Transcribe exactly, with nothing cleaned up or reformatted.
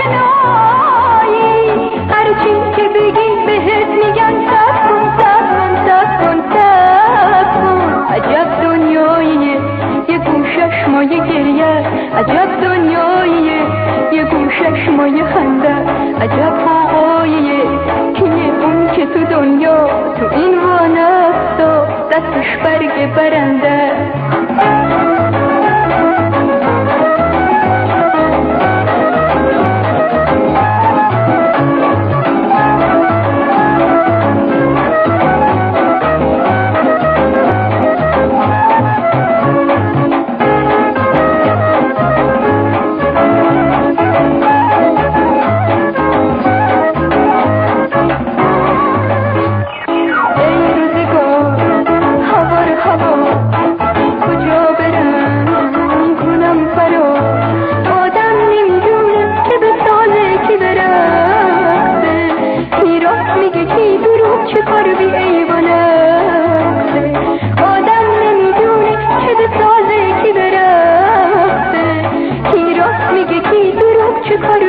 آشنایی، هرچی که بگی بهت میگن صبر کن صبر کن صبر کن. عجب دنیاییه یه گوشش مایه گریه، عجب دنیاییه یه گوشش مایه خنده، عجب آقاییه کیه اون که تو دنیا تو این وانستا دستش برگ برنده. چه کار